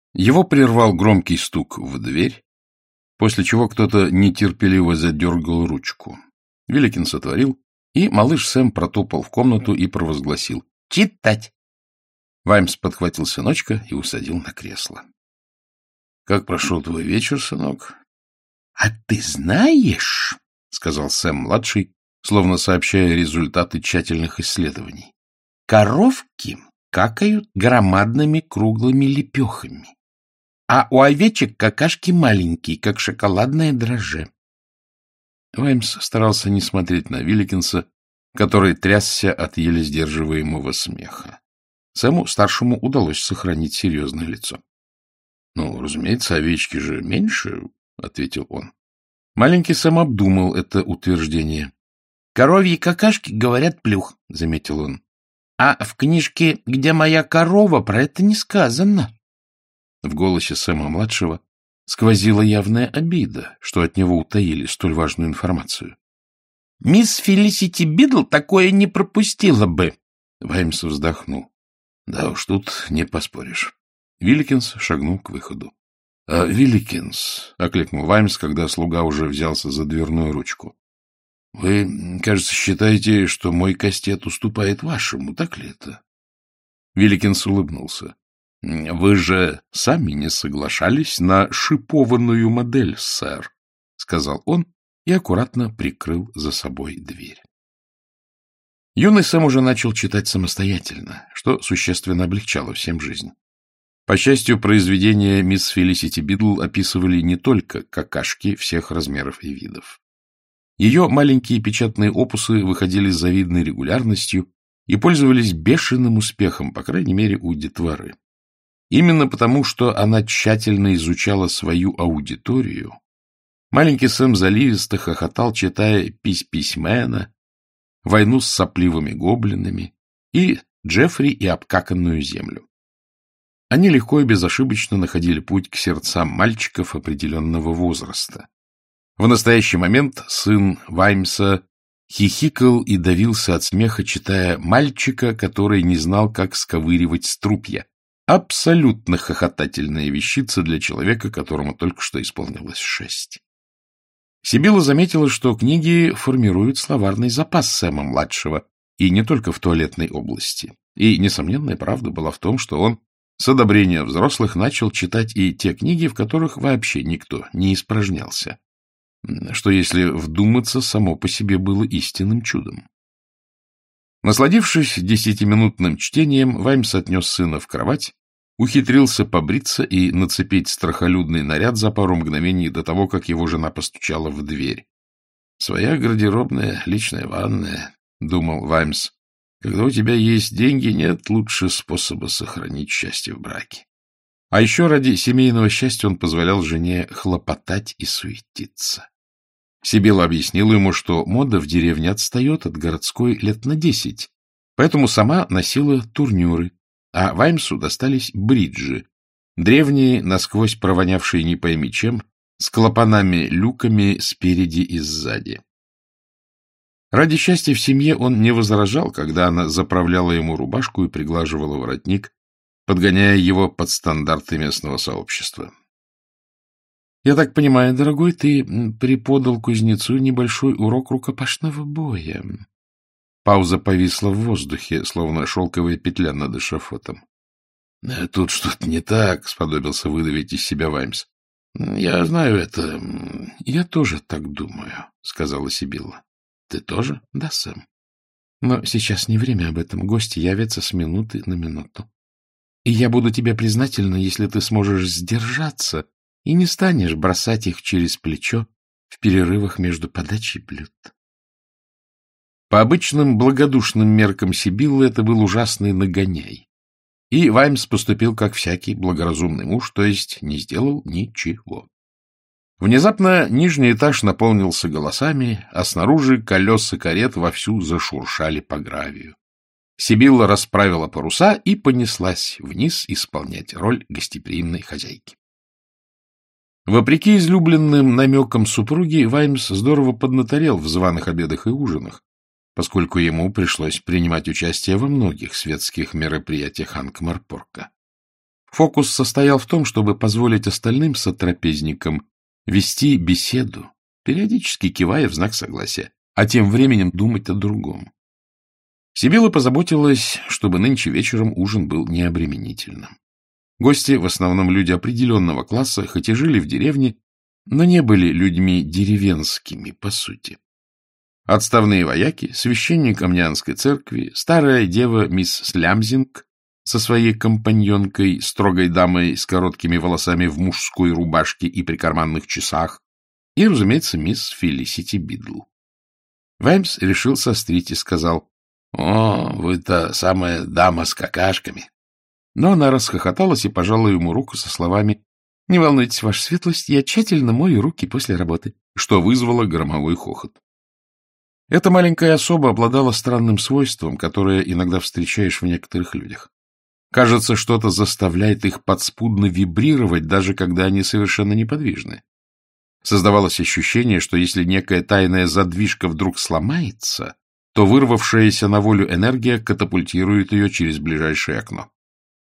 Его прервал громкий стук в дверь, после чего кто-то нетерпеливо задергал ручку. Вилликинс отворил, и малыш Сэм протопал в комнату и провозгласил: «Читать!». Ваймс подхватил сыночка и усадил на кресло. — Как прошел твой вечер, сынок? — А ты знаешь, — сказал Сэм-младший, словно сообщая результаты тщательных исследований, — коровки какают громадными круглыми лепехами, а у овечек какашки маленькие, как шоколадное дрожжи. Ваймс старался не смотреть на Вилликинса, который трясся от еле сдерживаемого смеха. Сэму-старшему удалось сохранить серьезное лицо. — Ну, разумеется, овечки же меньше, — ответил он. Маленький Сэм обдумал это утверждение. — Коровьи какашки говорят плюх, — заметил он. — А в книжке «Где моя корова» про это не сказано. В голосе Сэма-младшего сквозила явная обида, что от него утаили столь важную информацию. — Мисс Фелисити Бидл такое не пропустила бы. Ваймс вздохнул. — Да уж, тут не поспоришь. Вилликинс шагнул к выходу. — Вилликинс, — окликнул Ваймс, когда слуга уже взялся за дверную ручку. — Вы, кажется, считаете, что мой кастет уступает вашему, так ли это? Вилликинс улыбнулся. — Вы же сами не соглашались на шипованную модель, сэр, — сказал он и аккуратно прикрыл за собой дверь. Юный Сэм уже начал читать самостоятельно, что существенно облегчало всем жизнь. По счастью, произведения мисс Фелисити Бидл описывали не только какашки всех размеров и видов. Ее маленькие печатные опусы выходили с завидной регулярностью и пользовались бешеным успехом, по крайней мере, у детворы. Именно потому, что она тщательно изучала свою аудиторию, маленький Сэм заливисто хохотал, читая «Пись-письмена», «Войну с сопливыми гоблинами» и «Джеффри и обкаканную землю». Они легко и безошибочно находили путь к сердцам мальчиков определенного возраста. В настоящий момент сын Ваймса хихикал и давился от смеха, читая «Мальчика, который не знал, как сковыривать струпья». Абсолютно хохотательная вещица для человека, которому только что исполнилось 6. Сибилла заметила, что книги формируют словарный запас Сэма-младшего, и не только в туалетной области. И несомненная правда была в том, что он с одобрения взрослых начал читать и те книги, в которых вообще никто не испражнялся. Что, если вдуматься, само по себе было истинным чудом. Насладившись 10-минутным чтением, Ваймс отнес сына в кровать, ухитрился побриться и нацепить страхолюдный наряд за пару мгновений до того, как его жена постучала в дверь. «Своя гардеробная, личная ванная», — думал Ваймс. «Когда у тебя есть деньги, нет лучше способа сохранить счастье в браке». А еще ради семейного счастья он позволял жене хлопотать и суетиться. Сибилла объяснила ему, что мода в деревне отстает от городской лет на 10, поэтому сама носила турнюры, а Ваймсу достались бриджи, древние, насквозь провонявшие не пойми чем, с клапанами-люками спереди и сзади. Ради счастья в семье он не возражал, когда она заправляла ему рубашку и приглаживала воротник, подгоняя его под стандарты местного сообщества. — Я так понимаю, дорогой, ты преподал кузнецу небольшой урок рукопашного боя. Пауза повисла в воздухе, словно шелковая петля над эшафотом. — Тут что-то не так, — сподобился выдавить из себя Ваймс. — Я знаю это. — Я тоже так думаю, — сказала Сибилла. — Ты тоже? — Да, Сэм. Но сейчас не время об этом. Гости явятся с минуты на минуту. И я буду тебе признательна, если ты сможешь сдержаться и не станешь бросать их через плечо в перерывах между подачей блюд. По обычным благодушным меркам Сибиллы это был ужасный нагоняй. И Ваймс поступил как всякий благоразумный муж, то есть не сделал ничего. Внезапно нижний этаж наполнился голосами, а снаружи колеса карет вовсю зашуршали по гравию. Сибилла расправила паруса и понеслась вниз исполнять роль гостеприимной хозяйки. Вопреки излюбленным намекам супруги, Ваймс здорово поднаторел в званых обедах и ужинах, поскольку ему пришлось принимать участие во многих светских мероприятиях Анкмар-Порка. Фокус состоял в том, чтобы позволить остальным сотрапезникам вести беседу, периодически кивая в знак согласия, а тем временем думать о другом. Сибилла позаботилась, чтобы нынче вечером ужин был необременительным. Гости, в основном люди определенного класса, хоть и жили в деревне, но не были людьми деревенскими, по сути. Отставные вояки, священник Омнианской церкви, старая дева мисс Слямзинг со своей компаньонкой, строгой дамой с короткими волосами в мужской рубашке и прикарманных часах, и, разумеется, мисс Фелисити Бидл. Ваймс решил сострить и сказал: «О, вы та самая дама с какашками». Но она расхохоталась и пожала ему руку со словами: «Не волнуйтесь, ваша светлость, я тщательно мою руки после работы», что вызвало громовой хохот. Эта маленькая особа обладала странным свойством, которое иногда встречаешь в некоторых людях. Кажется, что-то заставляет их подспудно вибрировать, даже когда они совершенно неподвижны. Создавалось ощущение, что если некая тайная задвижка вдруг сломается, то вырвавшаяся на волю энергия катапультирует ее через ближайшее окно.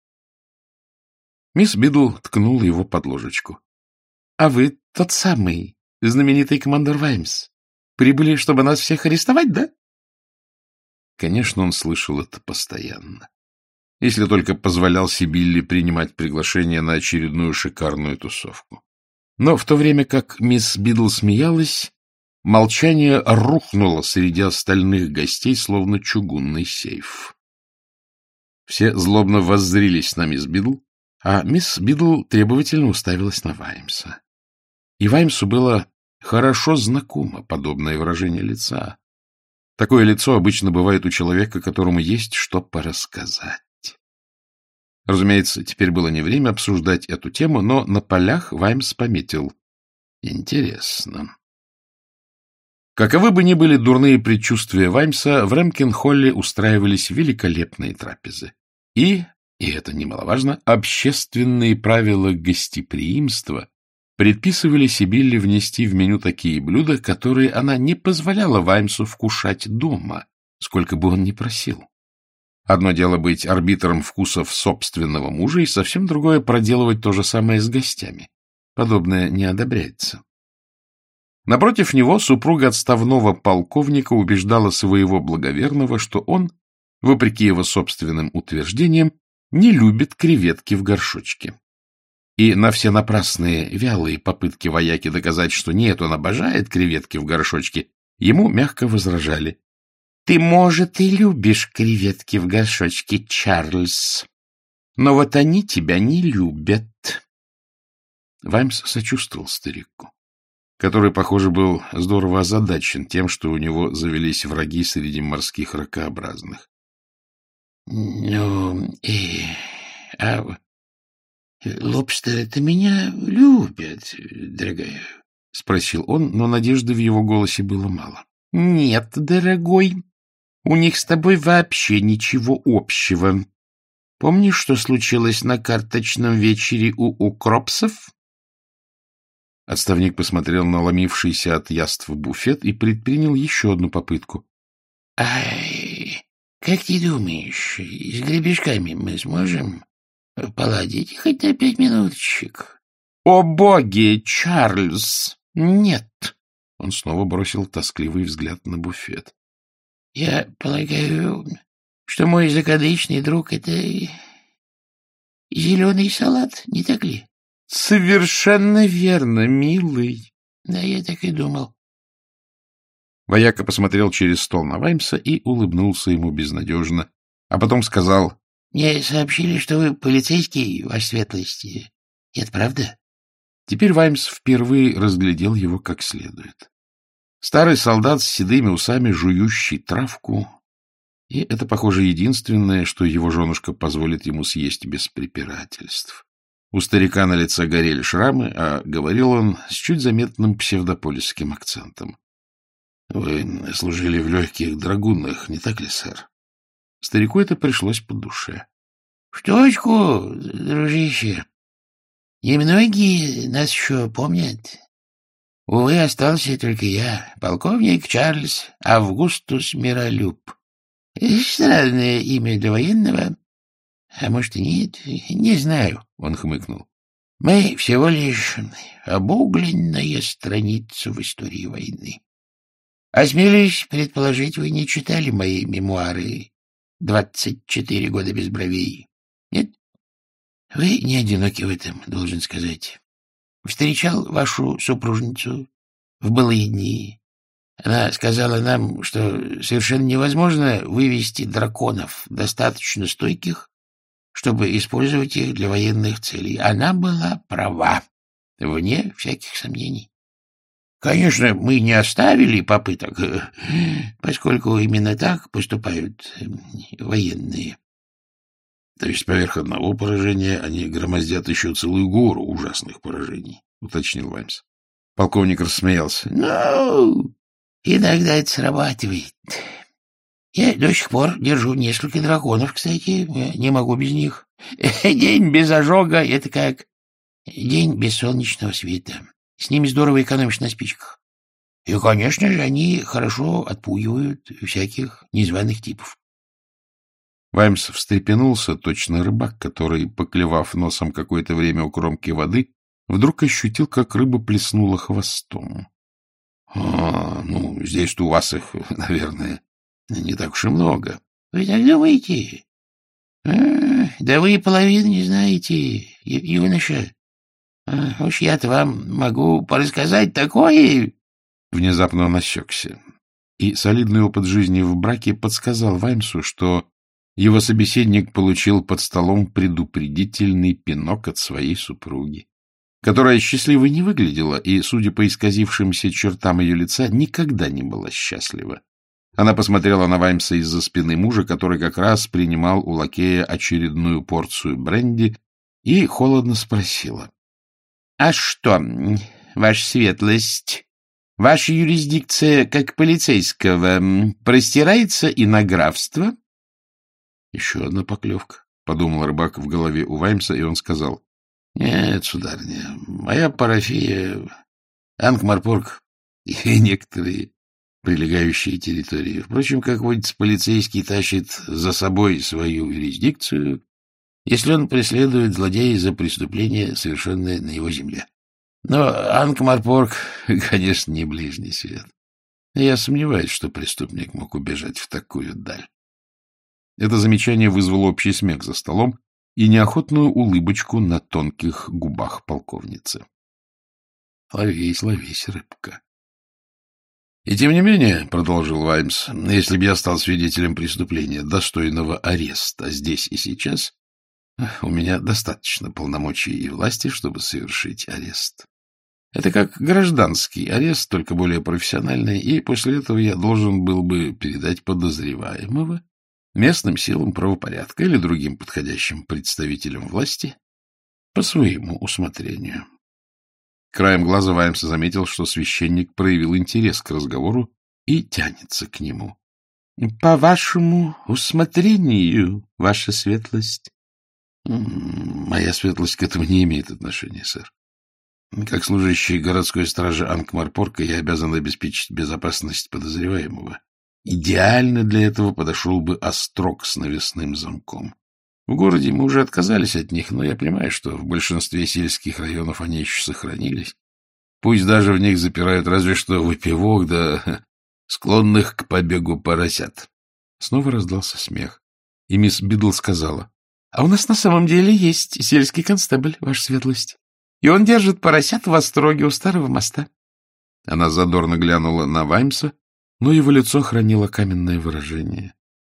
Мисс Бидл ткнула его под ложечку. — А вы тот самый знаменитый командор Ваймс. Прибыли, чтобы нас всех арестовать, да? Конечно, он слышал это постоянно. Если только позволял Сибилле принимать приглашение на очередную шикарную тусовку. Но в то время как мисс Бидл смеялась, молчание рухнуло среди остальных гостей, словно чугунный сейф. Все злобно воззрились на мисс Бидл, а мисс Бидл требовательно уставилась на Ваймса. И Ваймсу было хорошо знакомо подобное выражение лица. Такое лицо обычно бывает у человека, которому есть что порассказать. Разумеется, теперь было не время обсуждать эту тему, но на полях Ваймс пометил: интересно. Каковы бы ни были дурные предчувствия Ваймса, в Рэмпкин-холле устраивались великолепные трапезы. И это немаловажно, общественные правила гостеприимства предписывали Сибилле внести в меню такие блюда, которые она не позволяла Ваймсу вкушать дома, сколько бы он ни просил. Одно дело быть арбитром вкусов собственного мужа, и совсем другое — проделывать то же самое с гостями. Подобное не одобряется. Напротив него супруга отставного полковника убеждала своего благоверного, что он, вопреки его собственным утверждениям, не любит креветки в горшочке. И на все напрасные, вялые попытки вояки доказать, что нет, он обожает креветки в горшочке, ему мягко возражали: «Ты, может, и любишь креветки в горшочке, Чарльз, но вот они тебя не любят». Ваймс сочувствовал старику, который, похоже, был здорово озадачен тем, что у него завелись враги среди морских ракообразных. — Ну, лобстеры-то меня любят, дорогая, — спросил он, но надежды в его голосе было мало. — Нет, дорогой, у них с тобой вообще ничего общего. Помнишь, что случилось на карточном вечере у укропсов? Отставник посмотрел на ломившийся от яств буфет и предпринял еще одну попытку. — Ай, как ты думаешь, с гребешками мы сможем поладить хоть на 5 минуточек? — О боги, Чарльз, нет! Он снова бросил тоскливый взгляд на буфет. — Я полагаю, что мой закадычный друг — это зеленый салат, не так ли? — Совершенно верно, милый. — Да, я так и думал. Вояка посмотрел через стол на Ваймса и улыбнулся ему безнадежно, а потом сказал: — Мне сообщили, что вы полицейский, ваша светлость. Это правда? Теперь Ваймс впервые разглядел его как следует. Старый солдат с седыми усами, жующий травку, и это, похоже, единственное, что его женушка позволит ему съесть без препирательств. У старика на лице горели шрамы, а говорил он с чуть заметным псевдополисским акцентом. — Вы служили в легких драгунах, не так ли, сэр? Старику это пришлось по душе. — В точку, дружище. Немногие нас еще помнят. Увы, остался только я, полковник Чарльз Августус Миролюб. Странное имя для военного. А может и нет, не знаю, — он хмыкнул. Мы всего лишь обугленная страница в истории войны. Осмелюсь предположить, вы не читали мои мемуары «24 года без бровей». Нет? Вы не одиноки в этом, должен сказать. Встречал вашу супружницу в былые дни. Она сказала нам, что совершенно невозможно вывести драконов, достаточно стойких, чтобы использовать их для военных целей. Она была права, вне всяких сомнений. Конечно, мы не оставили попыток, поскольку именно так поступают военные. То есть поверх одного поражения они громоздят еще целую гору ужасных поражений, — уточнил Ваймс. Полковник рассмеялся. — Ну, иногда это срабатывает. Я до сих пор держу несколько драконов, кстати, не могу без них. День без ожога — это как день без солнечного света. С ними здорово экономишь на спичках. И, конечно же, они хорошо отпугивают всяких незваных типов. Ваймс встрепенулся, точно рыбак, который, поклевав носом какое-то время у кромки воды, вдруг ощутил, как рыба плеснула хвостом. — ну, здесь-то у вас их, наверное, не так уж и много. — Вы так думаете? Да вы и половины не знаете, юноша. Уж я-то вам могу порассказать такое. Внезапно он осекся, и солидный опыт жизни в браке подсказал Ваймсу, что его собеседник получил под столом предупредительный пинок от своей супруги, которая счастливой не выглядела и, судя по исказившимся чертам ее лица, никогда не была счастлива. Она посмотрела на Ваймса из-за спины мужа, который как раз принимал у лакея очередную порцию бренди, и холодно спросила. — А что, ваша светлость, ваша юрисдикция, как полицейского, простирается и на графство? — Еще одна поклевка, — подумал рыбак в голове у Ваймса, и он сказал. — Нет, сударыня, моя парафия Анкмарпорг и некоторые прилегающие территории. Впрочем, как водится, полицейский тащит за собой свою юрисдикцию, если он преследует злодея за преступление, совершенное на его земле. Но Анкмарпорг, конечно, не ближний свет. Я сомневаюсь, что преступник мог убежать в такую даль. Это замечание вызвало общий смех за столом и неохотную улыбочку на тонких губах полковницы. — Ловись, ловись, рыбка. — И тем не менее, — продолжил Ваймс, — если бы я стал свидетелем преступления, достойного ареста здесь и сейчас, у меня достаточно полномочий и власти, чтобы совершить арест. Это как гражданский арест, только более профессиональный, и после этого я должен был бы передать подозреваемого местным силам правопорядка или другим подходящим представителям власти по своему усмотрению. Краем глаза Ваймс заметил, что священник проявил интерес к разговору и тянется к нему. — По вашему усмотрению, ваша светлость. — Моя светлость к этому не имеет отношения, сэр. Как служащий городской стражи Анкмарпорга я обязан обеспечить безопасность подозреваемого. Идеально для этого подошел бы острог с навесным замком. В городе мы уже отказались от них, но я понимаю, что в большинстве сельских районов они еще сохранились. Пусть даже в них запирают разве что выпивок, да склонных к побегу поросят. Снова раздался смех, и мисс Бидл сказала: — А у нас на самом деле есть сельский констебль, ваша светлость, и он держит поросят в остроге у старого моста. Она задорно глянула на Ваймса, но его лицо хранило каменное выражение.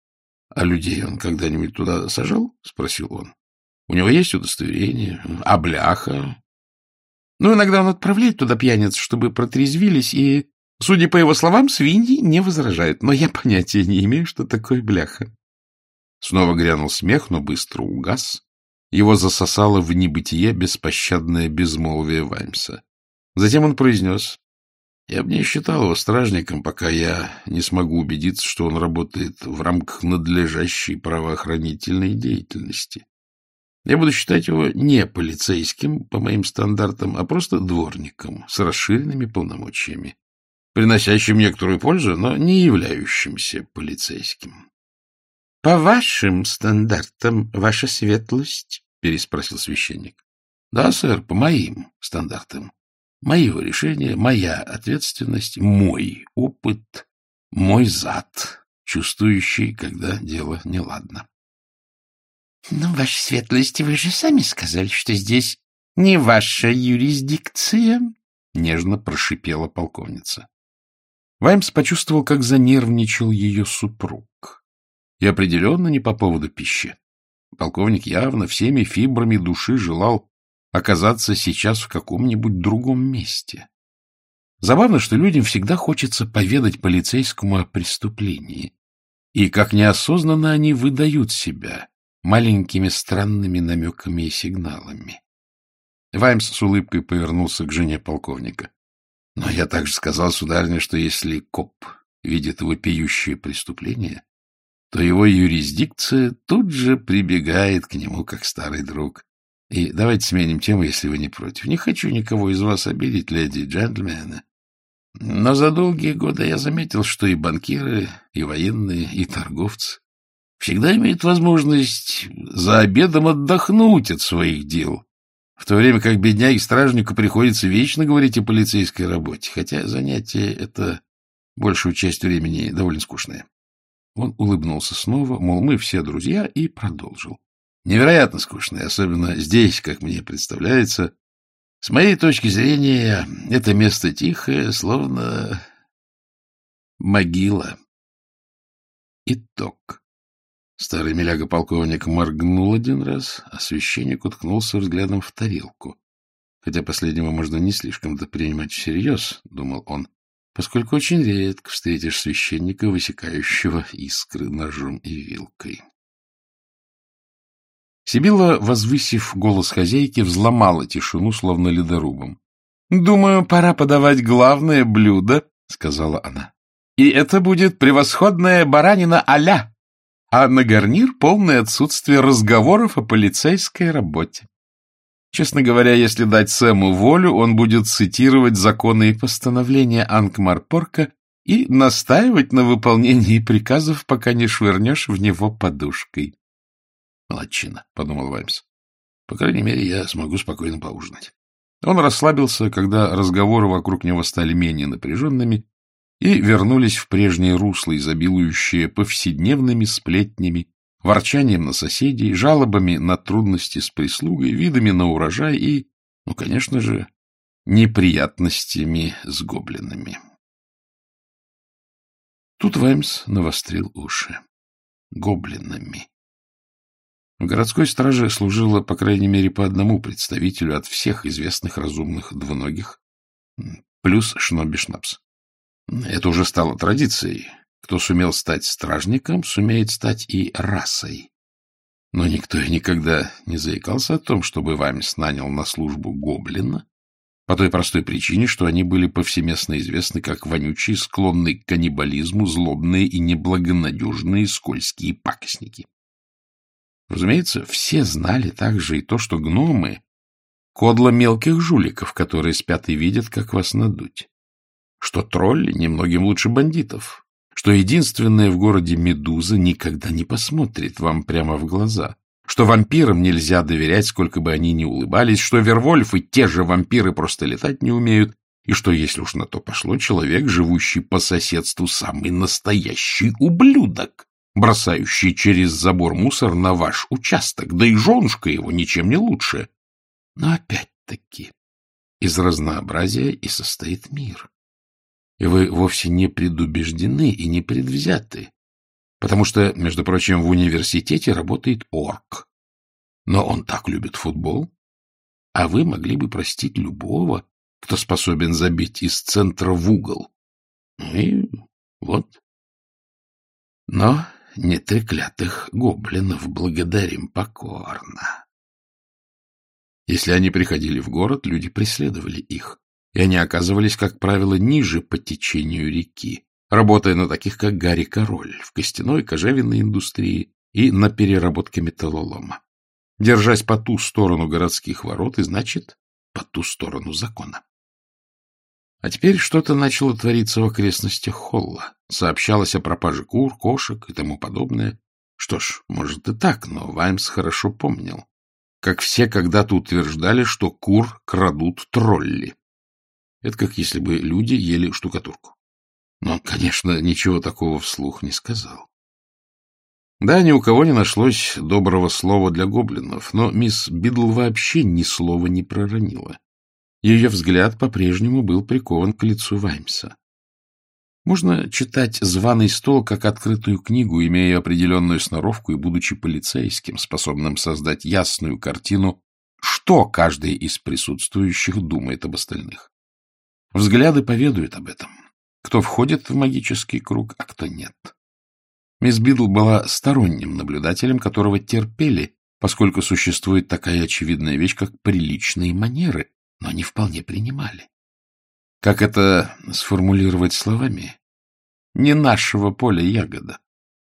— А людей он когда-нибудь туда сажал? — спросил он. — У него есть удостоверение? А бляха? — Ну, иногда он отправляет туда пьяниц, чтобы протрезвились, и, судя по его словам, свиньи не возражают, но я понятия не имею, что такое бляха. Снова грянул смех, но быстро угас. Его засосало в небытие беспощадное безмолвие Ваймса. Затем он произнес: — Я бы не считал его стражником, пока я не смогу убедиться, что он работает в рамках надлежащей правоохранительной деятельности. Я буду считать его не полицейским, по моим стандартам, а просто дворником с расширенными полномочиями, приносящим некоторую пользу, но не являющимся полицейским. по вашим стандартам, ваша светлость? — переспросил священник. — Да, сэр, по моим стандартам. Мое решение, моя ответственность, мой опыт, мой зад, чувствующий, когда дело неладно. — Ну, ваша светлость, вы же сами сказали, что здесь не ваша юрисдикция, — нежно прошипела полковница. Ваймс почувствовал, как занервничал ее супруг. И определенно не по поводу пищи. Полковник явно всеми фибрами души желал оказаться сейчас в каком-нибудь другом месте. Забавно, что людям всегда хочется поведать полицейскому о преступлении. И как неосознанно они выдают себя маленькими странными намеками и сигналами. Ваймс с улыбкой повернулся к жене полковника. — Но я также сказал, сударыня, что если коп видит вопиющее преступление, то его юрисдикция тут же прибегает к нему, как старый друг. И давайте сменим тему, если вы не против. Не хочу никого из вас обидеть, леди и джентльмены. Но за долгие годы я заметил, что и банкиры, и военные, и торговцы всегда имеют возможность за обедом отдохнуть от своих дел, в то время как бедняге-стражнику приходится вечно говорить о полицейской работе, хотя занятие это большую часть времени довольно скучное. Он улыбнулся снова, мол, мы все друзья, и продолжил. Невероятно скучное, особенно здесь, как мне представляется. С моей точки зрения, это место тихое, словно могила. Итог. Старый миляга-полковник моргнул один раз, а священник уткнулся взглядом в тарелку. Хотя последнего можно не слишком-то принимать всерьез, — думал он, поскольку очень редко встретишь священника, высекающего искры ножом и вилкой. Сибилла, возвысив голос хозяйки, взломала тишину, словно ледорубом. — Думаю, пора подавать главное блюдо, — сказала она. — И это будет превосходная баранина а-ля, а на гарнир полное отсутствие разговоров о полицейской работе. Честно говоря, если дать Сэму волю, он будет цитировать законы и постановления Анкмар-Порка и настаивать на выполнении приказов, пока не швырнешь в него подушкой. — Молодчина, — подумал Ваймс. — По крайней мере, я смогу спокойно поужинать. Он расслабился, когда разговоры вокруг него стали менее напряженными и вернулись в прежнее русло, изобилующее повседневными сплетнями, ворчанием на соседей, жалобами на трудности с прислугой, видами на урожай и, ну, конечно же, неприятностями с гоблинами. Тут Ваймс навострил уши. Гоблинами. В городской страже служило, по крайней мере, по одному представителю от всех известных разумных двуногих, плюс Шнобби-Шнапс. Это уже стало традицией. Кто сумел стать стражником, сумеет стать и расой. Но никто и никогда не заикался о том, чтобы Ваймс нанял на службу гоблина, по той простой причине, что они были повсеместно известны как вонючие, склонные к каннибализму, злобные и неблагонадежные скользкие пакостники. Разумеется, все знали также и то, что гномы — кодло мелких жуликов, которые спят и видят, как вас надуть, что тролли немногим лучше бандитов, что единственная в городе медуза никогда не посмотрит вам прямо в глаза, что вампирам нельзя доверять, сколько бы они ни улыбались, что вервольфы, те же вампиры, просто летать не умеют, и что, если уж на то пошло, человек, живущий по соседству, самый настоящий ублюдок, бросающий через забор мусор на ваш участок, да и женушка его ничем не лучше. Но опять-таки из разнообразия и состоит мир. И вы вовсе не предубеждены и не предвзяты, потому что, между прочим, в университете работает орк. Но он так любит футбол, а вы могли бы простить любого, кто способен забить из центра в угол. И вот. Но не треклятых гоблинов благодарим покорно. Если они приходили в город, люди преследовали их, и они оказывались, как правило, ниже по течению реки, работая на таких, как Гарри Король, в костяной кожевенной индустрии и на переработке металлолома, держась по ту сторону городских ворот и, значит, по ту сторону закона. А теперь что-то начало твориться в окрестностях Холла. Сообщалось о пропаже кур, кошек и тому подобное. Что ж, может и так, но Ваймс хорошо помнил, как все когда-то утверждали, что кур крадут тролли. Это как если бы люди ели штукатурку. Но он, конечно, ничего такого вслух не сказал. Да, ни у кого не нашлось доброго слова для гоблинов, но мисс Бидл вообще ни слова не проронила. Ее взгляд по-прежнему был прикован к лицу Ваймса. Можно читать «Званый стол» как открытую книгу, имея определенную сноровку и будучи полицейским, способным создать ясную картину, что каждый из присутствующих думает об остальных. Взгляды поведают об этом. Кто входит в магический круг, а кто нет. Мисс Бидл была сторонним наблюдателем, которого терпели, поскольку существует такая очевидная вещь, как приличные манеры, но не вполне принимали. Как это сформулировать словами? Не нашего поля ягода.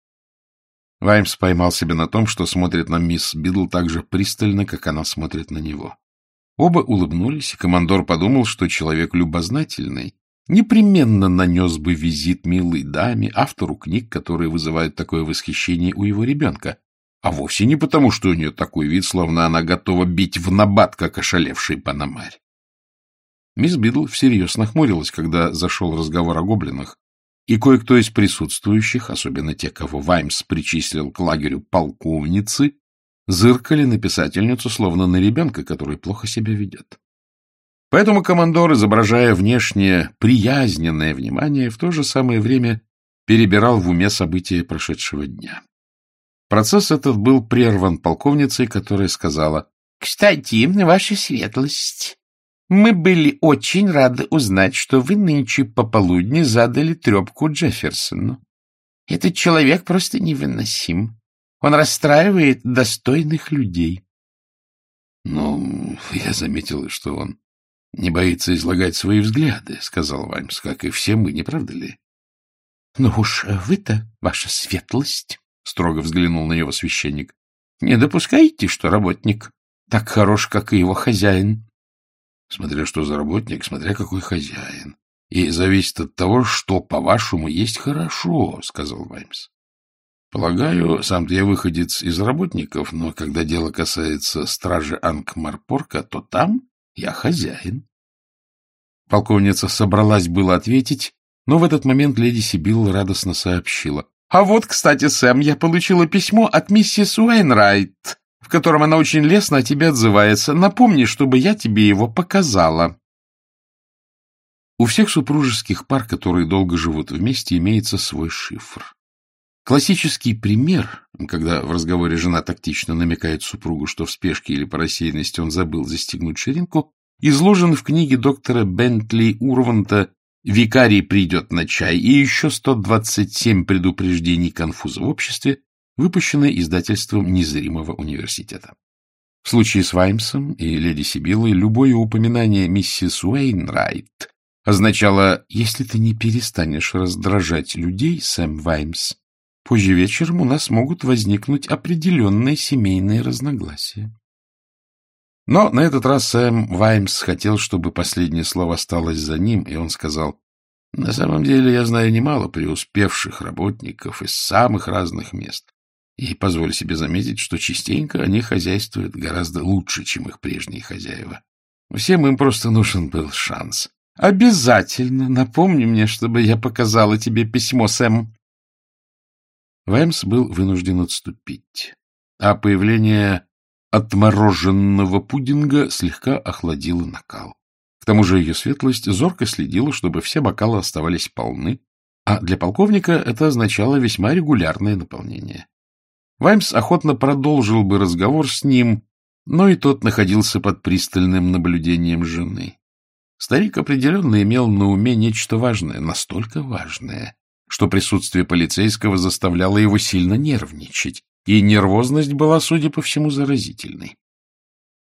Ваймс поймал себя на том, что смотрит на мисс Бидл так же пристально, как она смотрит на него. Оба улыбнулись, и командор подумал, что человек любознательный непременно нанес бы визит милой даме, автору книг, которые вызывают такое восхищение у его ребенка, а вовсе не потому, что у нее такой вид, словно она готова бить в набат, как ошалевший панамарь. Мисс Бидл всерьез нахмурилась, когда зашел разговор о гоблинах, и кое-кто из присутствующих, особенно те, кого Ваймс причислил к лагерю полковницы, зыркали на писательницу, словно на ребенка, который плохо себя ведет. Поэтому командор, изображая внешнее приязненное внимание, в то же самое время перебирал в уме события прошедшего дня. Процесс этот был прерван полковницей, которая сказала: — Кстати, ваша светлость, мы были очень рады узнать, что вы нынче пополудни задали трепку Джефферсону. Этот человек просто невыносим. Он расстраивает достойных людей. — Ну, я заметил, что он не боится излагать свои взгляды, — сказал Ваймс, — как и все мы, не правда ли? — Ну уж вы-то, ваша светлость, — строго взглянул на него священник, — не допускаете, что работник так хорош, как и его хозяин? — Смотря что за работник, смотря какой хозяин. И зависит от того, что, по-вашему, есть хорошо, — сказал Ваймс. — Полагаю, сам-то я выходец из работников, но когда дело касается стражи Анкмарпорка, то там я хозяин. Полковница собралась было ответить, но в этот момент леди Сибилла радостно сообщила: — А вот, кстати, Сэм, я получила письмо от миссис Уэйнрайт, в котором она очень лестно о тебе отзывается. Напомни, чтобы я тебе его показала. У всех супружеских пар, которые долго живут вместе, имеется свой шифр. Классический пример, когда в разговоре жена тактично намекает супругу, что в спешке или по рассеянности он забыл застегнуть ширинку, изложен в книге доктора Бентли Урванта «Викарий придет на чай» и еще 127 предупреждений конфуза в обществе, выпущенные издательством Незримого университета. В случае с Ваймсом и леди Сибиллой любое упоминание миссис Уэйнрайт означало: «Если ты не перестанешь раздражать людей, Сэм Ваймс, позже вечером у нас могут возникнуть определенные семейные разногласия». Но на этот раз Сэм Ваймс хотел, чтобы последнее слово осталось за ним, и он сказал: — На самом деле я знаю немало преуспевших работников из самых разных мест, и позволю себе заметить, что частенько они хозяйствуют гораздо лучше, чем их прежние хозяева. Всем им просто нужен был шанс. — Обязательно напомни мне, чтобы я показала тебе письмо, Сэм. Ваймс был вынужден отступить, а появление отмороженного пудинга слегка охладило накал. К тому же ее светлость зорко следила, чтобы все бокалы оставались полны, а для полковника это означало весьма регулярное наполнение. Ваймс охотно продолжил бы разговор с ним, но и тот находился под пристальным наблюдением жены. Старик определенно имел на уме нечто важное, настолько важное, что присутствие полицейского заставляло его сильно нервничать, и нервозность была, судя по всему, заразительной.